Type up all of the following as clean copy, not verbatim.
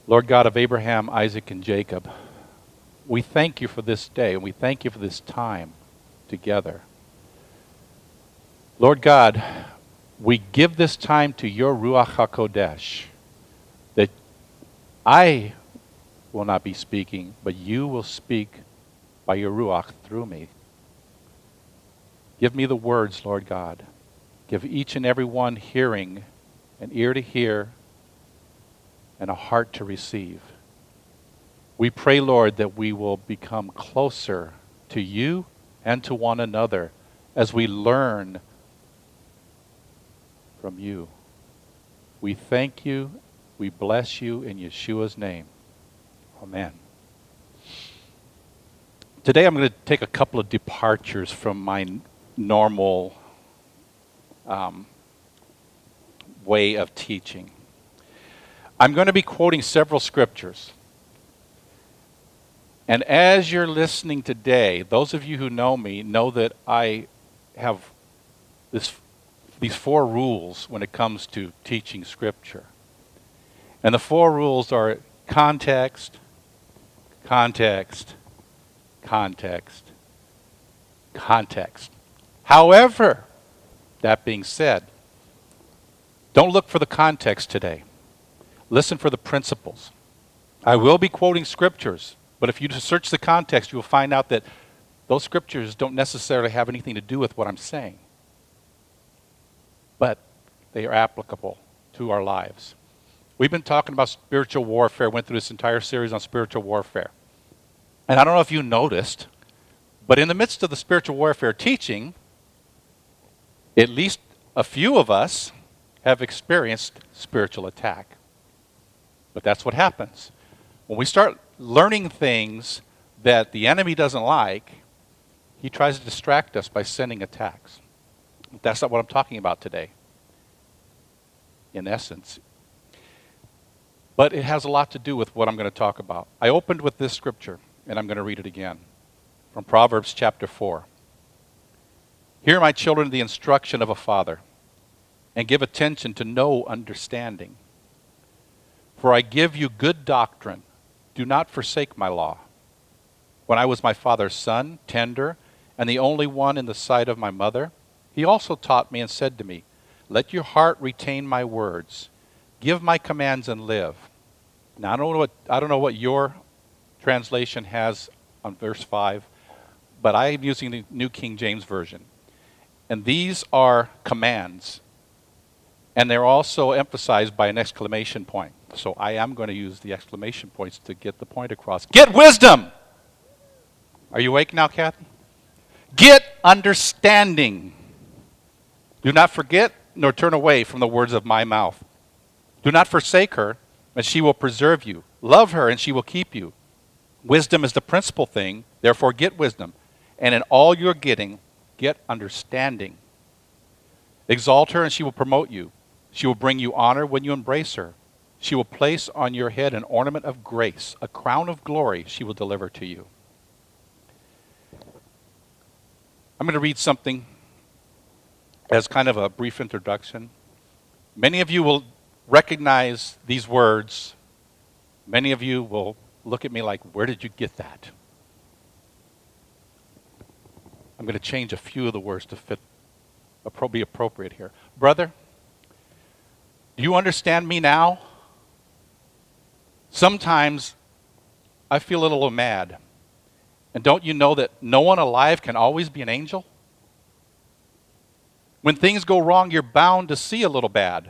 Lord God of Abraham, Isaac, and Jacob, we thank you for this day, and we thank you for this time together. Lord God, we give this time to your Ruach HaKodesh, that I will not be speaking, but you will speak by your Ruach through me. Give me the words, Lord God. Give each and every one hearing an ear to hear and a heart to receive. We pray, Lord, that we will become closer to you and to one another as we learn from you. We thank you. We bless you in Yeshua's name. Amen. Today I'm going to take a couple of departures from my normal way of teaching. I'm going to be quoting several scriptures. And as you're listening today, those of you who know me know that I have these 4 rules when it comes to teaching Scripture. And the 4 rules are context, context, context, context. However, that being said, don't look for the context today. Listen for the principles. I will be quoting scriptures, but if you just search the context, you will find out that those scriptures don't necessarily have anything to do with what I'm saying. But they are applicable to our lives. We've been talking about spiritual warfare, went through this entire series on spiritual warfare. And I don't know if you noticed, but in the midst of the spiritual warfare teaching, at least a few of us have experienced spiritual attack. But that's what happens. When we start learning things that the enemy doesn't like, he tries to distract us by sending attacks. That's not what I'm talking about today, in essence. But it has a lot to do with what I'm going to talk about. I opened with this scripture, and I'm going to read it again, from Proverbs chapter 4. Hear, my children, the instruction of a father, and give attention to no understanding. For I give you good doctrine. Do not forsake my law. When I was my father's son, tender, and the only one in the sight of my mother, he also taught me and said to me, let your heart retain my words. Give my commands and live. Now, I don't know what your translation has on verse 5, but I am using the New King James Version. And these are commands. And they're also emphasized by an exclamation point. So I am going to use the exclamation points to get the point across. Get wisdom! Are you awake now, Kathy? Get understanding. Do not forget nor turn away from the words of my mouth. Do not forsake her, and she will preserve you. Love her, and she will keep you. Wisdom is the principal thing, therefore get wisdom. And in all you're getting, get understanding. Exalt her, and she will promote you. She will bring you honor when you embrace her. She will place on your head an ornament of grace, a crown of glory she will deliver to you. I'm going to read something as kind of a brief introduction. Many of you will recognize these words. Many of you will look at me like, where did you get that? I'm going to change a few of the words to be appropriate here. Brother, do you understand me now? Sometimes I feel a little mad. And don't you know that no one alive can always be an angel? When things go wrong, you're bound to see a little bad.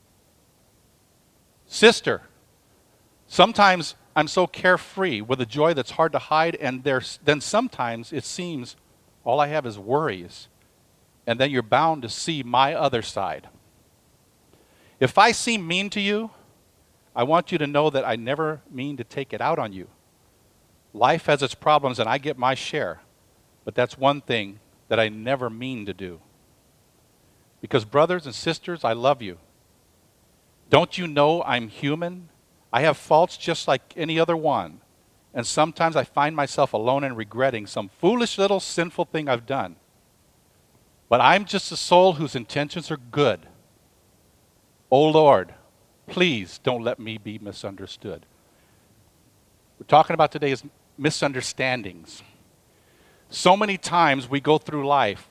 Sister, sometimes I'm so carefree with a joy that's hard to hide, and then sometimes it seems all I have is worries. And then you're bound to see my other side. If I seem mean to you, I want you to know that I never mean to take it out on you. Life has its problems, and I get my share. But that's one thing that I never mean to do. Because brothers and sisters, I love you. Don't you know I'm human? I have faults just like any other one. And sometimes I find myself alone and regretting some foolish little sinful thing I've done. But I'm just a soul whose intentions are good. Oh Lord, please don't let me be misunderstood. we're talking about today is misunderstandings. So many times we go through life,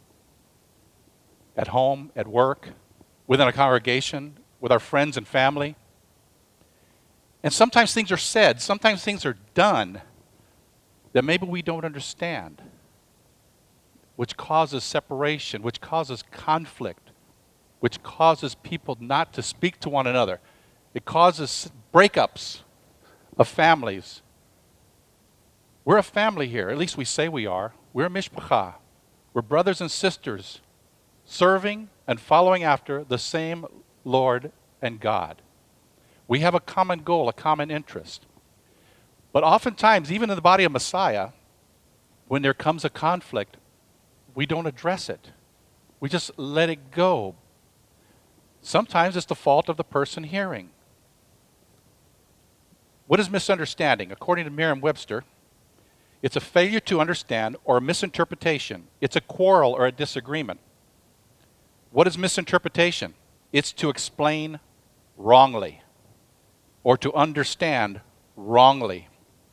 at home, at work, within a congregation, with our friends and family, and sometimes things are said, sometimes things are done that maybe we don't understand, which causes separation, which causes conflict, which causes people not to speak to one another. It causes breakups of families. We're a family here, at least we say we are. We're a mishpacha. We're brothers and sisters serving and following after the same Lord and God. We have a common goal, a common interest. But oftentimes, even in the body of Messiah, when there comes a conflict, we don't address it. We just let it go. Sometimes it's the fault of the person hearing. What is misunderstanding? According to Merriam-Webster, it's a failure to understand or a misinterpretation. It's a quarrel or a disagreement. What is misinterpretation? It's to explain wrongly or to understand wrongly.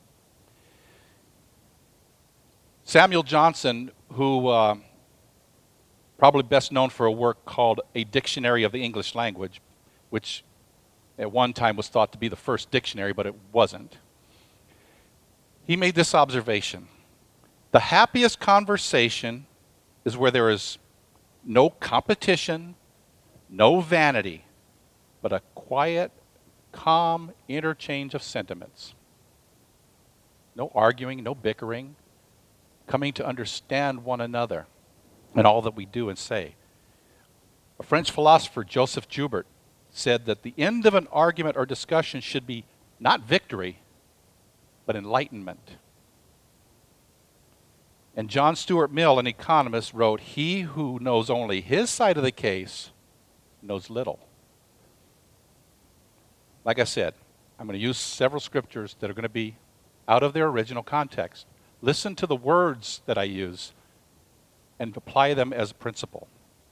Samuel Johnson, who probably best known for a work called A Dictionary of the English Language, which at one time was thought to be the first dictionary, but it wasn't. He made this observation: the happiest conversation is where there is no competition, no vanity, but a quiet, calm interchange of sentiments. No arguing, no bickering, coming to understand one another and all that we do and say. A French philosopher, Joseph Joubert, said that the end of an argument or discussion should be not victory, but enlightenment. And John Stuart Mill, an economist, wrote, "He who knows only his side of the case knows little." Like I said, I'm going to use several scriptures that are going to be out of their original context. Listen to the words that I use and apply them as a principle.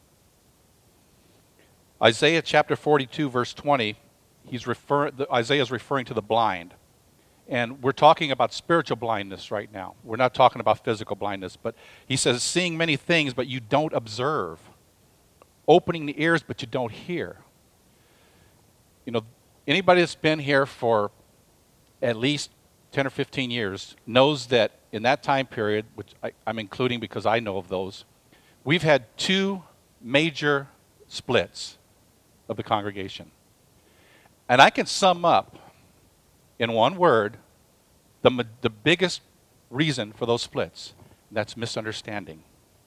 Isaiah chapter 42, verse 20, Isaiah is referring to the blind. And we're talking about spiritual blindness right now. We're not talking about physical blindness. But he says, seeing many things, but you don't observe. Opening the ears, but you don't hear. You know, anybody that's been here for at least 10 or 15 years knows that in that time period, which I'm including because I know of those, we've had two major splits of the congregation. And I can sum up in one word the biggest reason for those splits, and that's misunderstanding.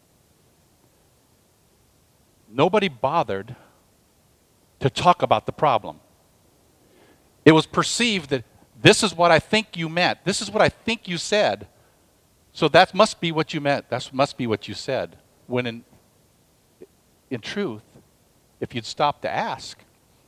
Nobody bothered to talk about the problem. It was perceived that this is what I think you meant. This is what I think you said. So that must be what you meant. That must be what you said. When in truth, if you'd stop to ask,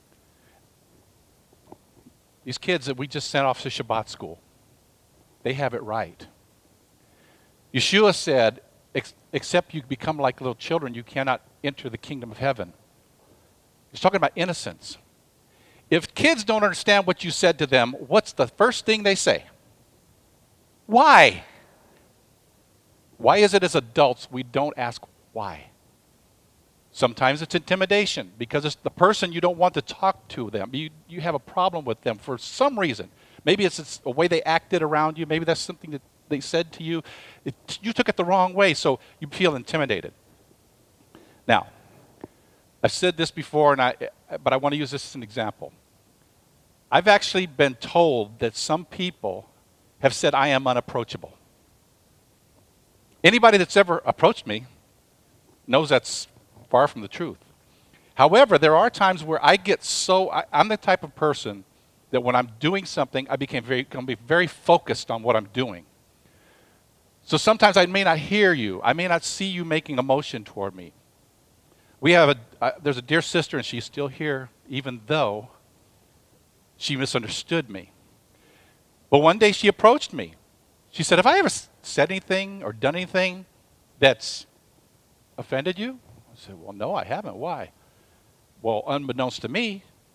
these kids that we just sent off to Shabbat school, they have it right. Yeshua said, except you become like little children, you cannot enter the kingdom of heaven. He's talking about innocence. If kids don't understand what you said to them, what's the first thing they say? Why? Why is it as adults we don't ask why? Sometimes it's intimidation because it's the person you don't want to talk to them. You have a problem with them for some reason. Maybe it's a way they acted around you. Maybe that's something that they said to you. You took it the wrong way, so you feel intimidated. Now, I've said this before, but I want to use this as an example. I've actually been told that some people have said I am unapproachable. Anybody that's ever approached me knows that's far from the truth. However, there are times where I get I'm the type of person that when I'm doing something, I become very focused on what I'm doing. So sometimes I may not hear you. I may not see you making a motion toward me. There's a dear sister, and she's still here, even though she misunderstood me. But one day she approached me. She said, have I ever said anything or done anything that's offended you? I said, well, no, I haven't. Why? Well, unbeknownst to me,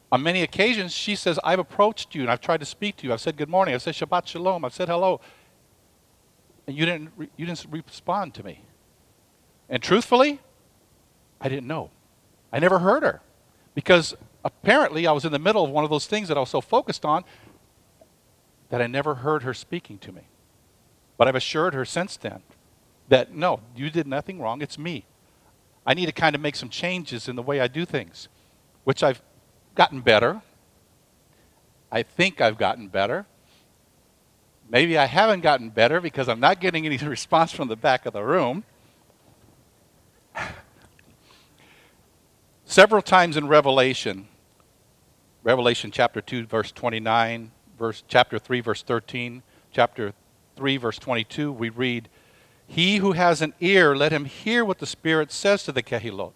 On many occasions, she says, I've approached you and I've tried to speak to you. I've said good morning. I've said Shabbat Shalom. I've said hello. And you didn't respond to me. And truthfully, I didn't know. I never heard her. Because apparently I was in the middle of one of those things that I was so focused on that I never heard her speaking to me. But I've assured her since then that, no, you did nothing wrong. It's me. I need to kind of make some changes in the way I do things, which I've gotten better. I think I've gotten better. Maybe I haven't gotten better because I'm not getting any response from the back of the room. Several times in Revelation chapter 2, verse 29, chapter 3, verse 13, chapter 3, verse 22, we read, he who has an ear, let him hear what the Spirit says to the Kehilot.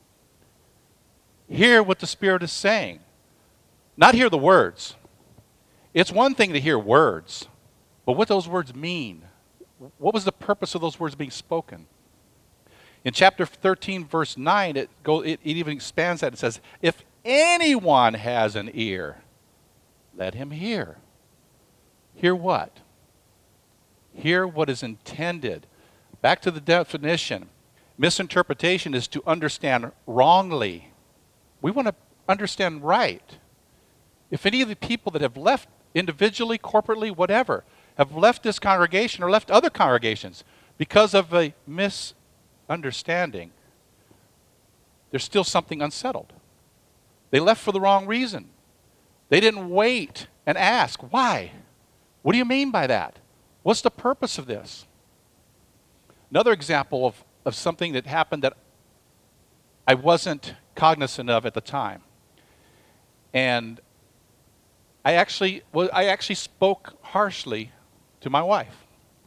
Hear what the Spirit is saying. Not hear the words. It's one thing to hear words, but what those words mean. What was the purpose of those words being spoken? In chapter 13, verse 9, it even expands that. It says, if anyone has an ear, let him hear. Hear what? Hear what is intended. Back to the definition. Misinterpretation is to understand wrongly. We want to understand right. If any of the people that have left individually, corporately, whatever, have left this congregation or left other congregations because of a misunderstanding, there's still something unsettled. They left for the wrong reason. They didn't wait and ask, why? What do you mean by that? What's the purpose of this? Another example of something that happened that I wasn't cognizant of at the time. And I actually spoke harshly to my wife.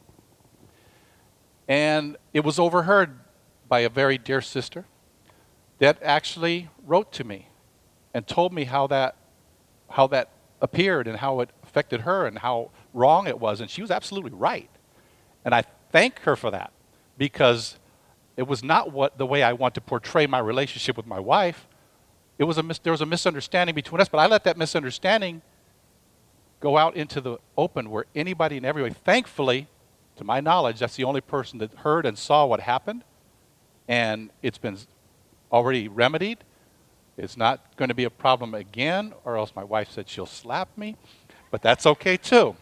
And it was overheard by a very dear sister that actually wrote to me and told me how that appeared and how it affected her and how wrong it was. And she was absolutely right. And I thank her for that, because it was not the way I want to portray my relationship with my wife. There was a misunderstanding between us, but I let that misunderstanding go out into the open where anybody and everybody, thankfully, to my knowledge, that's the only person that heard and saw what happened, and it's been already remedied. It's not going to be a problem again, or else my wife said she'll slap me, but that's okay too.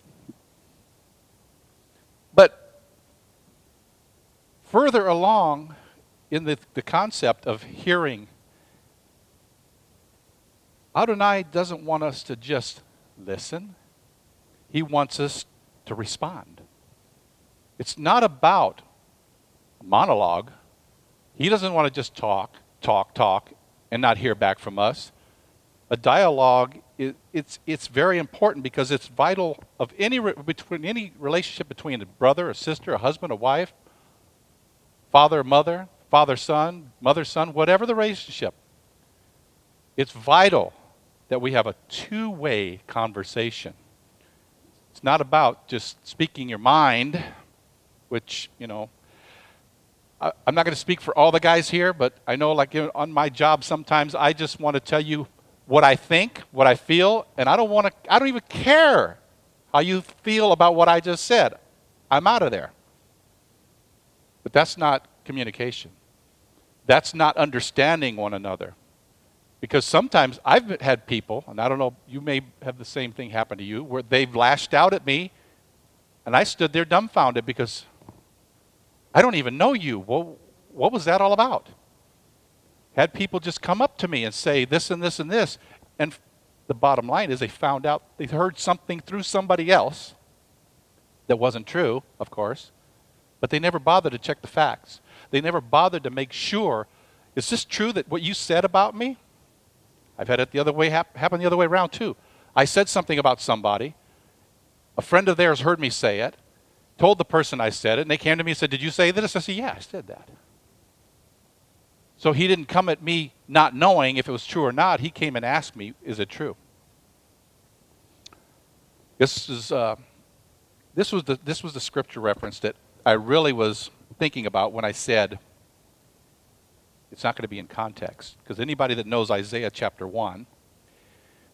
But further along in the concept of hearing, Adonai doesn't want us to just listen. He wants us to respond. It's not about a monologue. He doesn't want to just talk, and not hear back from us. A dialogue, it's very important because it's vital of any relationship between a brother, a sister, a husband, a wife, father, mother, father, son, mother, son, whatever the relationship. It's vital that we have a two-way conversation. It's not about just speaking your mind, which, I'm not going to speak for all the guys here, but I know on my job sometimes I just want to tell you what I think, what I feel, and I don't even care how you feel about what I just said. I'm out of there. But that's not communication. That's not understanding one another. Because sometimes I've had people, and I don't know, you may have the same thing happen to you, where they've lashed out at me, and I stood there dumbfounded because I don't even know you. Well, what was that all about? Had people just come up to me and say this and this and this, and the bottom line is they found out, they heard something through somebody else that wasn't true, of course, but they never bothered to check the facts. They never bothered to make sure, is this true that what you said about me? I've had it the other way happen the other way around too. I said something about somebody. A friend of theirs heard me say it, told the person I said it, and they came to me and said, did you say this? I said, yeah, I said that. So he didn't come at me not knowing if it was true or not. He came and asked me, is it true? This was the scripture reference that I really was thinking about when I said it's not going to be in context. Because anybody that knows Isaiah chapter 1,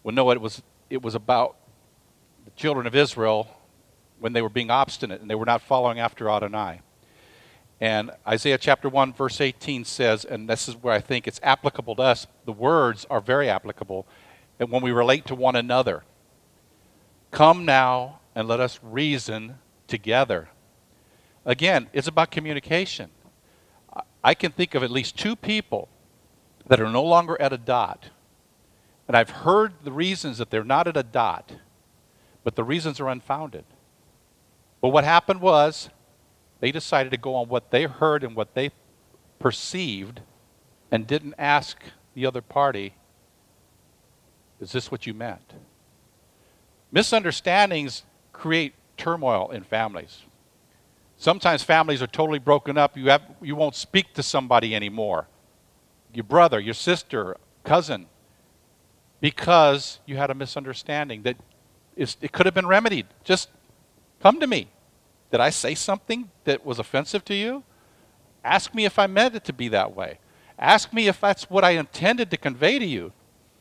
Well, no, it was about the children of Israel when they were being obstinate and they were not following after Adonai. And Isaiah chapter 1, verse 18 says, and this is where I think it's applicable to us, the words are very applicable, and when we relate to one another. Come now and let us reason together. Again, it's about communication. I can think of at least two people that are no longer at a dot. And I've heard the reasons that they're not at a dot, but the reasons are unfounded. But what happened was they decided to go on what they heard and what they perceived and didn't ask the other party, is this what you meant? Misunderstandings create turmoil in families. Sometimes families are totally broken up. You won't speak to somebody anymore, your brother, your sister, cousin, because you had a misunderstanding that it could have been remedied. Just come to me. Did I say something that was offensive to you? Ask me if I meant it to be that way. Ask me if that's what I intended to convey to you.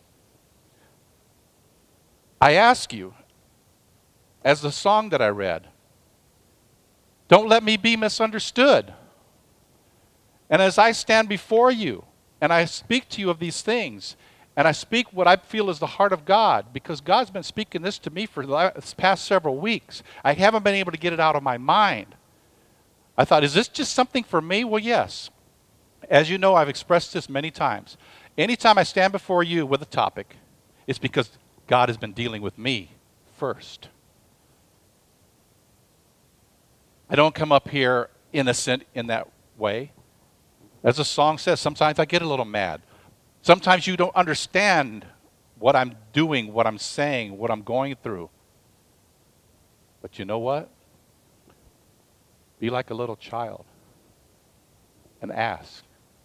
I ask you, as the song that I read, don't let me be misunderstood. And as I stand before you and I speak to you of these things, and I speak what I feel is the heart of God, because God's been speaking this to me for the past several weeks. I haven't been able to get it out of my mind. I thought, is this just something for me? Well, yes. As you know, I've expressed this many times. Anytime I stand before you with a topic, it's because God has been dealing with me first. I don't come up here innocent in that way. As the song says, sometimes I get a little mad. Sometimes you don't understand what I'm doing, what I'm saying, what I'm going through. But you know what? Be like a little child and ask.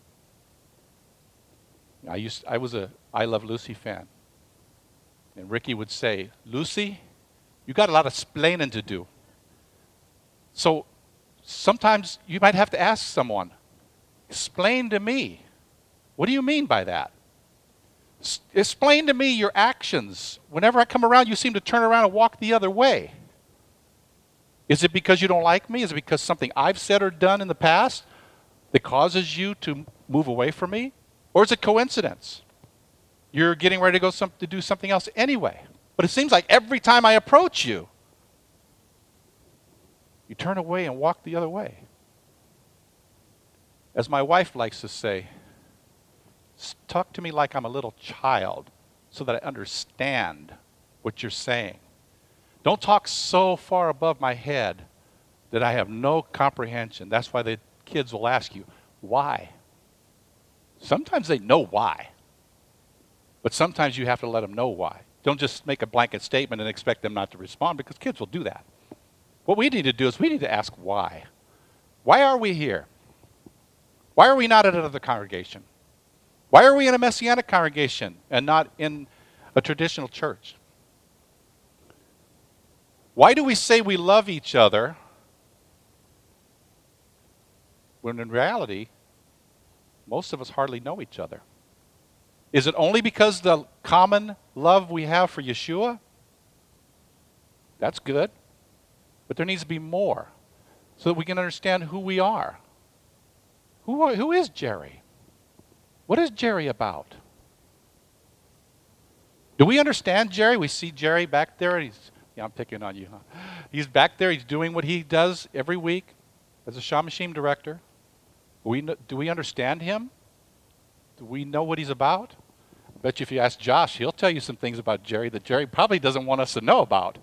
I was a I Love Lucy fan. And Ricky would say, Lucy, you got a lot of explaining to do. So sometimes you might have to ask someone, explain to me. What do you mean by that? Explain to me your actions. Whenever I come around, you seem to turn around and walk the other way. Is it because you don't like me? Is it because something I've said or done in the past that causes you to move away from me? Or is it coincidence? You're getting ready to go to do something else anyway. But it seems like every time I approach you, you turn away and walk the other way. As my wife likes to say, talk to me like I'm a little child so that I understand what you're saying. Don't talk so far above my head that I have no comprehension. That's why the kids will ask you, why? Sometimes they know why. But sometimes you have to let them know why. Don't just make a blanket statement and expect them not to respond, because kids will do that. What we need to do is we need to ask why. Why are we here? Why are we not at another congregation? Why are we in a Messianic congregation and not in a traditional church? Why do we say we love each other when in reality, most of us hardly know each other? Is it only because the common love we have for Yeshua? That's good. But there needs to be more so that we can understand who we are. Who is Jerry? What is Jerry about? Do we understand Jerry? We see Jerry back there. I'm picking on you, huh? He's back there. He's doing what he does every week as a Shamashim director. Do we understand him? Do we know what he's about? I bet you if you ask Josh, he'll tell you some things about Jerry that Jerry probably doesn't want us to know about.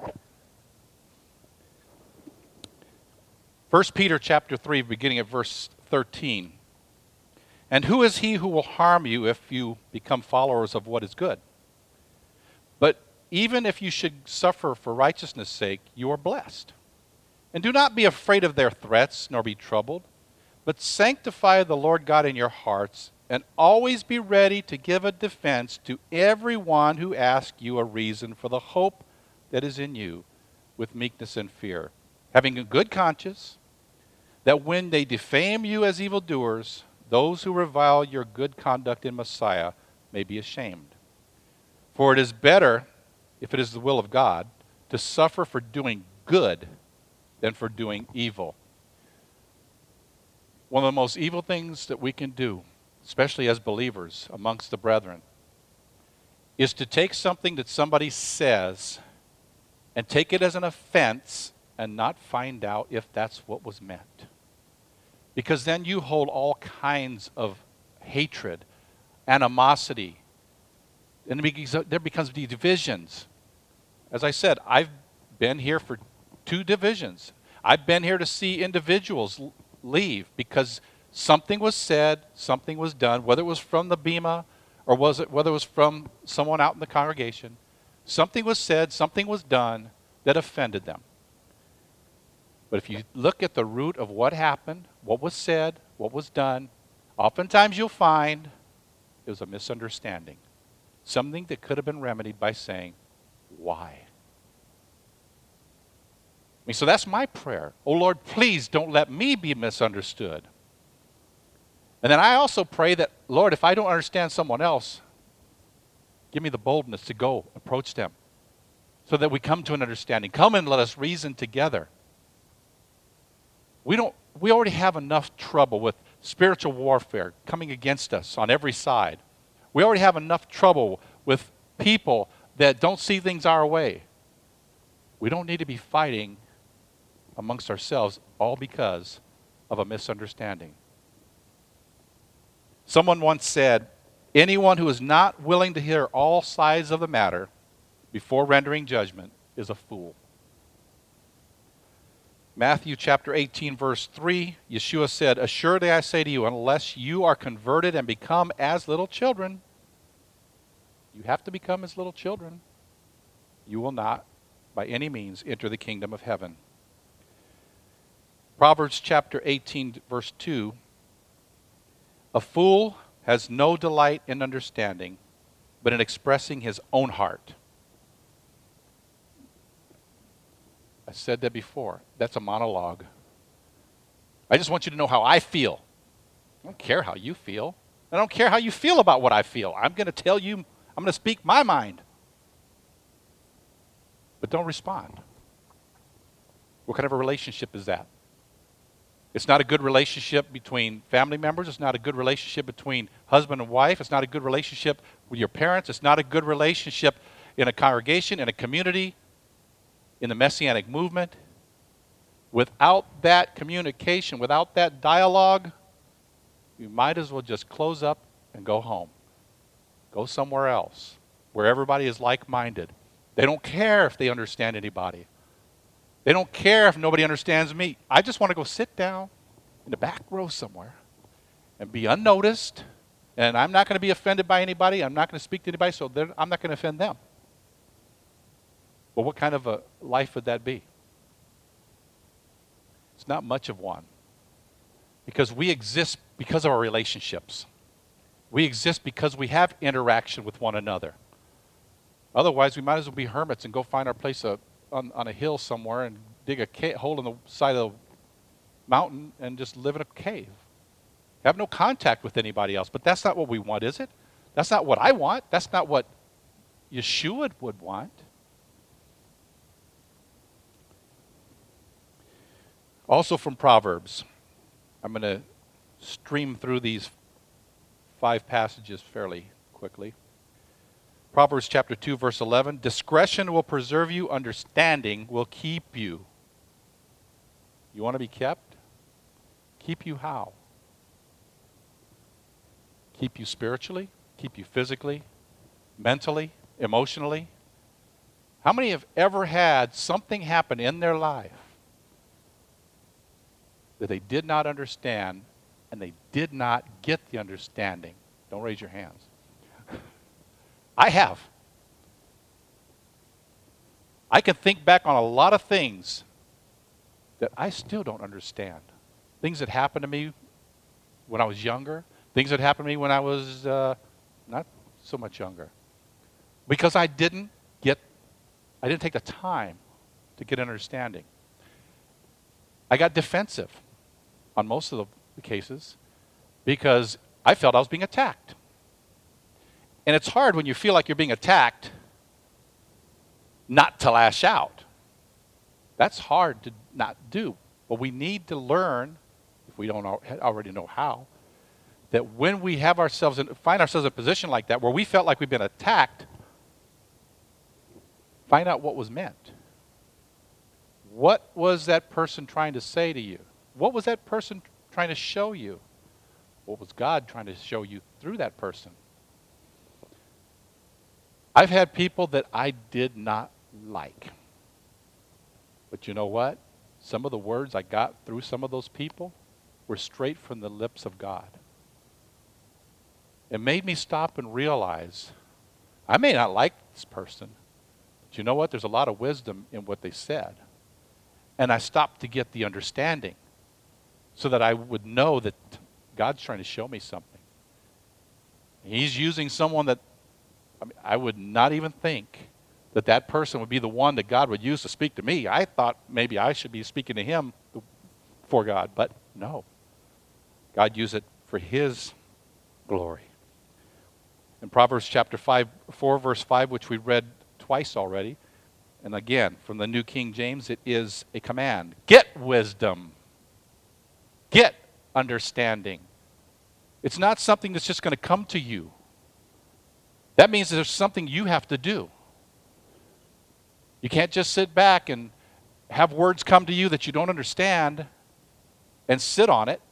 1 Peter chapter 3, beginning at verse 13. And who is he who will harm you if you become followers of what is good? But even if you should suffer for righteousness' sake, you are blessed. And do not be afraid of their threats, nor be troubled, but sanctify the Lord God in your hearts, and always be ready to give a defense to everyone who asks you a reason for the hope that is in you, with meekness and fear, having a good conscience, that when they defame you as evildoers, those who revile your good conduct in Messiah may be ashamed. For it is better, if it is the will of God, to suffer for doing good than for doing evil. One of the most evil things that we can do, especially as believers amongst the brethren, is to take something that somebody says and take it as an offense and not find out if that's what was meant. Because then you hold all kinds of hatred, animosity, and there becomes these divisions. As I said, I've been here for 2 divisions. I've been here to see individuals leave because something was said, something was done, whether it was from the bema or whether it was from someone out in the congregation. Something was said, something was done that offended them. But if you look at the root of what happened, what was said, what was done, oftentimes you'll find it was a misunderstanding. Something that could have been remedied by saying, why? So that's my prayer. Oh Lord, please don't let me be misunderstood. And then I also pray that, Lord, if I don't understand someone else, give me the boldness to go approach them so that we come to an understanding. Come and let us reason together. We already have enough trouble with spiritual warfare coming against us on every side. We already have enough trouble with people that don't see things our way. We don't need to be fighting amongst ourselves all because of a misunderstanding. Someone once said, anyone who is not willing to hear all sides of the matter before rendering judgment is a fool. Matthew chapter 18, verse 3, Yeshua said, assuredly I say to you, unless you are converted and become as little children, you have to become as little children, you will not by any means enter the kingdom of heaven. Proverbs chapter 18, verse 2, a fool has no delight in understanding, but in expressing his own heart. I said that before. That's a monologue. I just want you to know how I feel. I don't care how you feel. I don't care how you feel about what I feel. I'm going to tell you, I'm going to speak my mind. But don't respond. What kind of a relationship is that? It's not a good relationship between family members. It's not a good relationship between husband and wife. It's not a good relationship with your parents. It's not a good relationship in a congregation, in a community, in the Messianic movement. Without that communication, without that dialogue, you might as well just close up and go home. Go somewhere else where everybody is like-minded. They don't care if they understand anybody. They don't care if nobody understands me. I just want to go sit down in the back row somewhere and be unnoticed, and I'm not going to be offended by anybody. I'm not going to speak to anybody, so I'm not going to offend them. Well, what kind of a life would that be? It's not much of one. Because we exist because of our relationships. We exist because we have interaction with one another. Otherwise, we might as well be hermits and go find our place on a hill somewhere and dig a hole in the side of the mountain and just live in a cave. Have no contact with anybody else. But that's not what we want, is it? That's not what I want. That's not what Yeshua would want. Also from Proverbs. I'm going to stream through these 5 passages fairly quickly. Proverbs chapter 2, verse 11. Discretion will preserve you. Understanding will keep you. You want to be kept? Keep you how? Keep you spiritually? Keep you physically? Mentally? Emotionally? How many have ever had something happen in their life that they did not understand and they did not get the understanding? Don't raise your hands. I have. I can think back on a lot of things that I still don't understand. Things that happened to me when I was younger. Things that happened to me when I was not so much younger. Because I didn't take the time to get understanding. I got defensive on most of the cases because I felt I was being attacked. And it's hard when you feel like you're being attacked not to lash out. That's hard to not do. But we need to learn, if we don't already know how, that when we find ourselves in a position like that where we felt like we've been attacked, find out what was meant. What was that person trying to say to you? What was that person trying to show you? What was God trying to show you through that person? I've had people that I did not like. But you know what? Some of the words I got through some of those people were straight from the lips of God. It made me stop and realize, I may not like this person, but you know what? There's a lot of wisdom in what they said. And I stopped to get the understanding so that I would know that God's trying to show me something. He's using someone that I would not even think that person would be the one that God would use to speak to me. I thought maybe I should be speaking to him for God, but no. God used it for his glory. In Proverbs chapter 4, verse 5, which we read twice already, and again, from the New King James, it is a command. Get wisdom. Get understanding. It's not something that's just going to come to you. That means there's something you have to do. You can't just sit back and have words come to you that you don't understand and sit on it.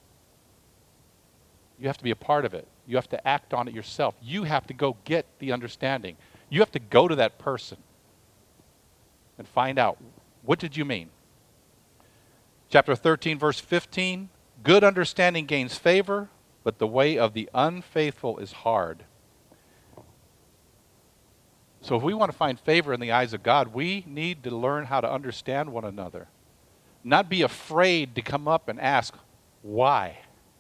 You have to be a part of it. You have to act on it yourself. You have to go get the understanding. You have to go to that person and find out, what did you mean? Chapter 13, verse 15, good understanding gains favor, but the way of the unfaithful is hard. So if we want to find favor in the eyes of God, we need to learn how to understand one another. Not be afraid to come up and ask, why?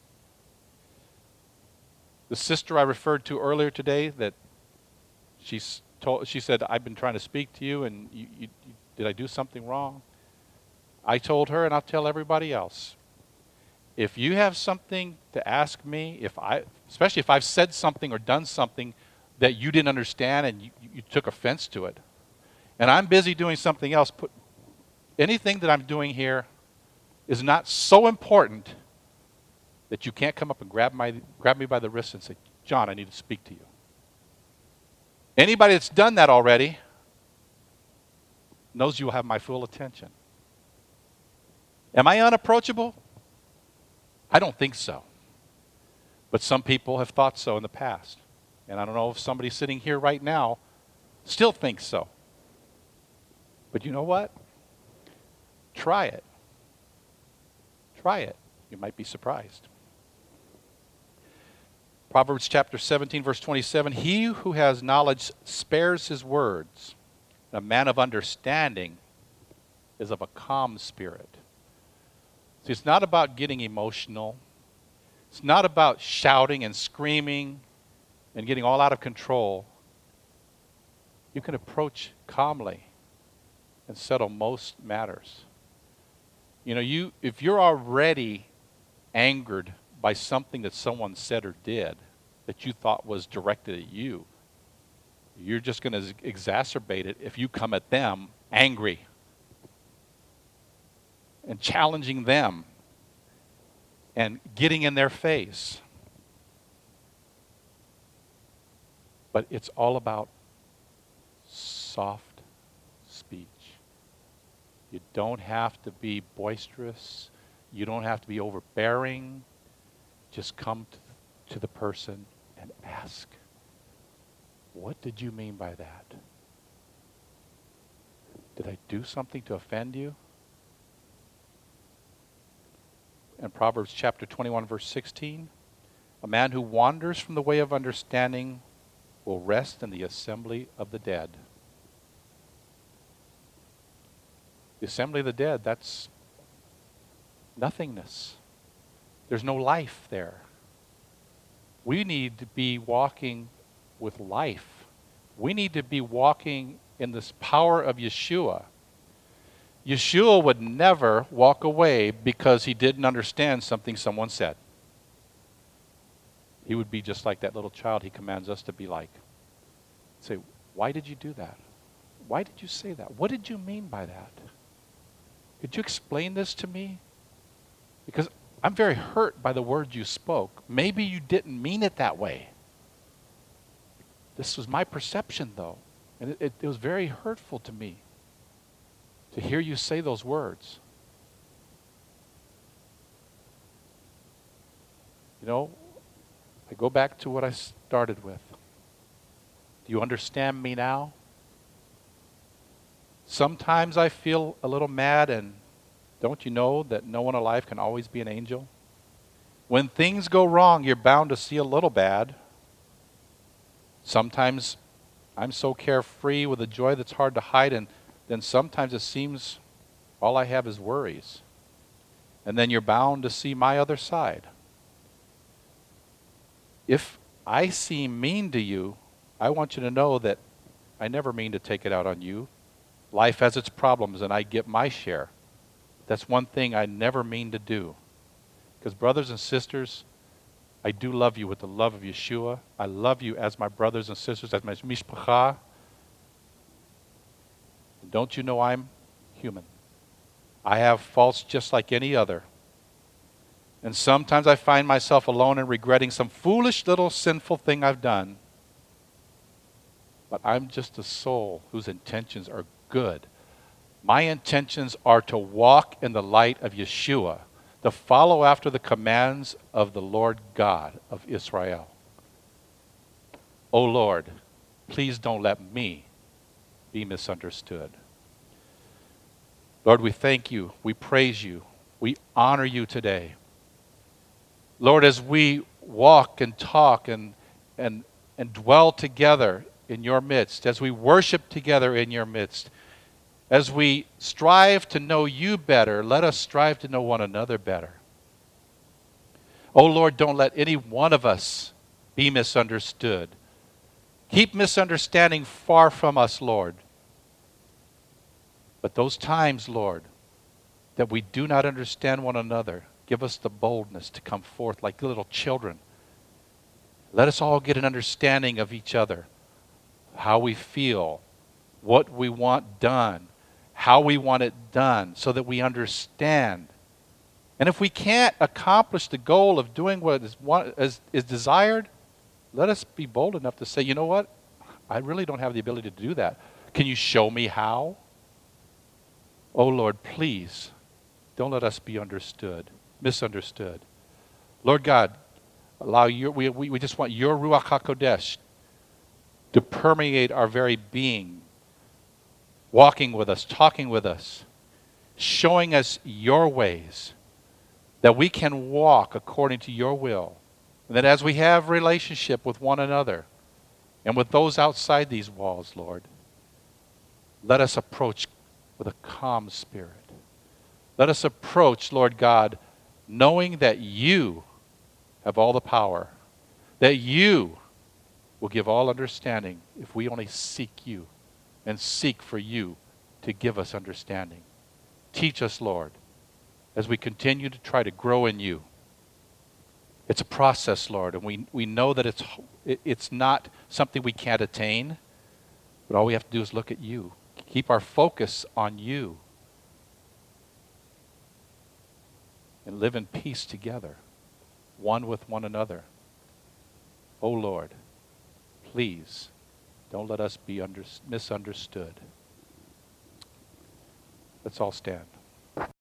The sister I referred to earlier today, that she said, I've been trying to speak to you, and did I do something wrong? I told her, and I'll tell everybody else, if you have something to ask me, especially if I've said something or done something that you didn't understand and you took offense to it, and I'm busy doing something else, anything that I'm doing here is not so important that you can't come up and grab me by the wrist and say, John, I need to speak to you. Anybody that's done that already knows you will have my full attention. Am I unapproachable? I don't think so. But some people have thought so in the past. And I don't know if somebody sitting here right now still thinks so. But you know what? Try it. Try it. You might be surprised. Proverbs chapter 17, verse 27, he who has knowledge spares his words. A man of understanding is of a calm spirit. See, it's not about getting emotional. It's not about shouting and screaming and getting all out of control. You can approach calmly and settle most matters. You know, if you're already angered by something that someone said or did that you thought was directed at you, you're just going to exacerbate it if you come at them angry and challenging them and getting in their face. But it's all about soft speech. You don't have to be boisterous. You don't have to be overbearing. Just come to the person and ask, what did you mean by that? Did I do something to offend you? In Proverbs chapter 21, verse 16, a man who wanders from the way of understanding will rest in the assembly of the dead. The assembly of the dead, that's nothingness. There's no life there. We need to be walking with life. We need to be walking in this power of Yeshua. Yeshua would never walk away because he didn't understand something someone said. he would be just like that little child he commands us to be like. Say, why did you do that? Why did you say that? What did you mean by that? Could you explain this to me? Because I'm very hurt by the words you spoke. Maybe you didn't mean it that way. This was my perception, though. And it was very hurtful to me to hear you say those words. You know, I go back to what I started with. Do you understand me now? Sometimes I feel a little mad, and don't you know that no one alive can always be an angel? When things go wrong, you're bound to see a little bad. Sometimes I'm so carefree with a joy that's hard to hide, and then sometimes it seems all I have is worries. And then you're bound to see my other side. If I seem mean to you, I want you to know that I never mean to take it out on you. Life has its problems, and I get my share. That's one thing I never mean to do. Because brothers and sisters, I do love you with the love of Yeshua. I love you as my brothers and sisters, as my mishpacha. Don't you know I'm human? I have faults just like any other. And sometimes I find myself alone and regretting some foolish little sinful thing I've done. But I'm just a soul whose intentions are good. My intentions are to walk in the light of Yeshua, to follow after the commands of the Lord God of Israel. Oh Lord, please don't let me be misunderstood. Lord, we thank you. We praise you. We honor you today. Lord, as we walk and talk and dwell together in your midst, as we worship together in your midst, as we strive to know you better, let us strive to know one another better. Oh Lord, don't let any one of us be misunderstood. Keep misunderstanding far from us, Lord. But those times, Lord, that we do not understand one another, give us the boldness to come forth like little children. Let us all get an understanding of each other, how we feel, what we want done, how we want it done, so that we understand. And if we can't accomplish the goal of doing what is desired, let us be bold enough to say, you know what? I really don't have the ability to do that. Can you show me how? Oh Lord, please, don't let us be misunderstood. Lord God, allow we just want your Ruach HaKodesh to permeate our very being, walking with us, talking with us, showing us your ways, that we can walk according to your will. And that as we have relationship with one another and with those outside these walls, Lord, let us approach with a calm spirit. Let us approach, Lord God, knowing that you have all the power, that you will give all understanding if we only seek you and seek for you to give us understanding. Teach us, Lord, as we continue to try to grow in you. It's a process, Lord, and we know that it's not something we can't attain, but all we have to do is look at you. Keep our focus on you and live in peace together, one with one another. Oh Lord, please don't let us be misunderstood. Let's all stand.